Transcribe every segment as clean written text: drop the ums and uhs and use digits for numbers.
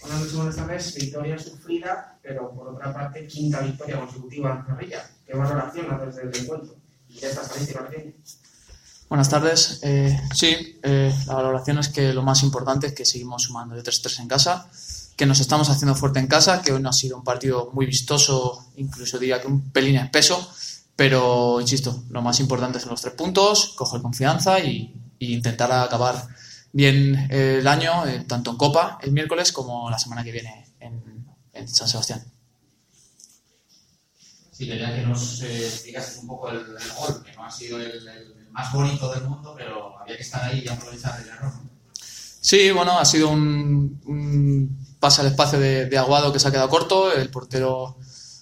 hablando segundo esta vez, victoria sufrida, pero por otra parte, quinta victoria consecutiva en Zorrilla. ¿Qué valoración haces del encuentro? Y de esta estadística que tiene. Buenas tardes. La valoración es que lo más importante es que seguimos sumando de 3-3 en casa, que nos estamos haciendo fuerte en casa, que hoy no ha sido un partido muy vistoso, incluso diría que un pelín espeso, pero, insisto, lo más importante son los 3 puntos, coger confianza y intentar acabar bien el año, tanto en Copa el miércoles como la semana que viene en San Sebastián. Sí, quería que nos explicases un poco el gol, que no ha sido el más bonito del mundo, pero había que estar ahí y aprovechar el error. Sí, bueno, ha sido un pase al espacio de Aguado que se ha quedado corto. El portero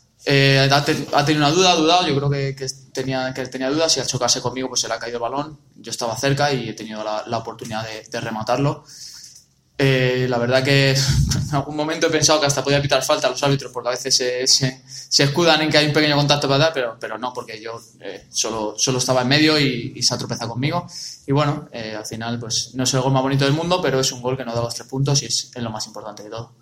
ha tenido una duda, ha dudado. Yo creo que tenía dudas y al chocarse conmigo pues se le ha caído el balón. Yo estaba cerca y he tenido la oportunidad de rematarlo. La verdad que en algún momento he pensado que hasta podía pitar falta a los árbitros porque a veces se escudan en que hay un pequeño contacto para dar, pero no, porque yo solo estaba en medio y se ha tropezado conmigo. Y bueno, al final pues no es el gol más bonito del mundo, pero es un gol que nos da los 3 puntos y es lo más importante de todo.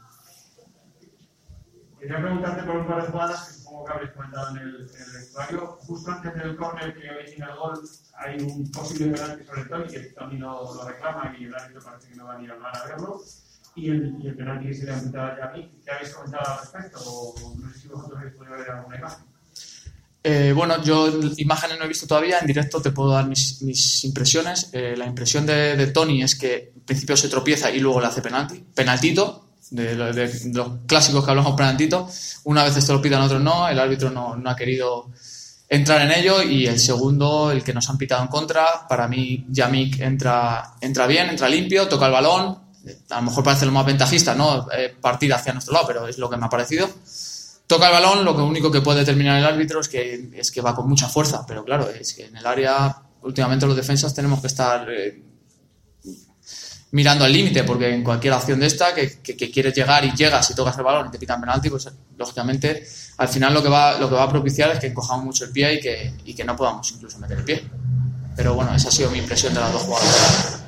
Quería preguntarte por un par de jugadas que supongo que habréis comentado en el vestuario. Justo antes del córner que origina el gol hay un posible penalti sobre Toni, que Toni lo reclama y el árbitro parece que no va ni a hablar a verlo. Y el penalti que se le ha apuntado a Yamik, ¿qué habéis comentado al respecto? O no sé si vosotros habéis podido ver alguna imagen. Bueno, yo imágenes no he visto todavía, en directo te puedo dar mis impresiones. La impresión de Toni es que en principio se tropieza y luego le hace penaltito. De los clásicos que hablamos penaltito, una vez esto lo pitan, otros no, el árbitro no ha querido entrar en ello, y el segundo, el que nos han pitado en contra, para mí Yamik entra bien, entra limpio, toca el balón, a lo mejor parece lo más ventajista, ¿no? Partir hacia nuestro lado, pero es lo que me ha parecido. Toca el balón, lo único que puede determinar el árbitro es que va con mucha fuerza, pero claro, es que en el área últimamente los defensas tenemos que estar mirando al límite, porque en cualquier acción de esta que quieres llegar y llegas y tocas el balón y te pitan penalti, pues lógicamente al final lo que va a propiciar es que encojamos mucho el pie y que no podamos incluso meter el pie. Pero bueno, esa ha sido mi impresión de las dos jugadas.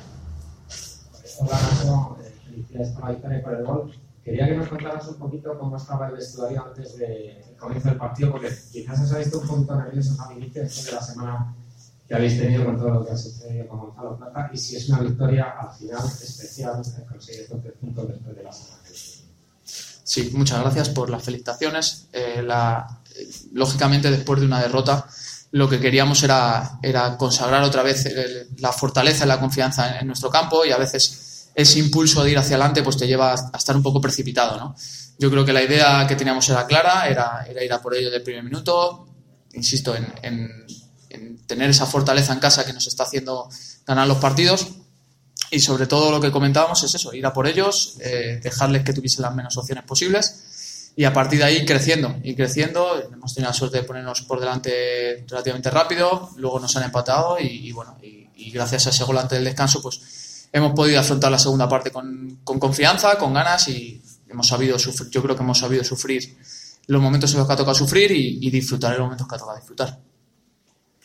Hola Nacho, felicidades por la victoria y por el gol. Quería que nos contaras un poquito cómo estaba el vestuario antes del comienzo del partido, porque quizás os habéis visto un poquito nerviosos al inicio después de la semana que habéis tenido con todo lo que ha sucedido con Gonzalo Plata, y si es una victoria al final especial conseguir estos 3 puntos después de la semana que viene. Sí, muchas gracias por las felicitaciones. Lógicamente, después de una derrota, lo que queríamos era consagrar otra vez la fortaleza y la confianza en nuestro campo, y a veces ese impulso de ir hacia adelante pues te lleva a estar un poco precipitado, ¿no? Yo creo que la idea que teníamos era clara, era ir a por ello del primer minuto. Insisto en tener esa fortaleza en casa que nos está haciendo ganar los partidos, y sobre todo lo que comentábamos es eso, ir a por ellos, dejarles que tuviesen las menos opciones posibles y a partir de ahí ir creciendo. Hemos tenido la suerte de ponernos por delante relativamente rápido, luego nos han empatado y gracias a ese gol antes del descanso pues hemos podido afrontar la segunda parte con confianza, con ganas, y hemos sabido sufrir. Yo creo que hemos sabido sufrir los momentos en los que ha tocado sufrir y disfrutar en los momentos que ha tocado disfrutar.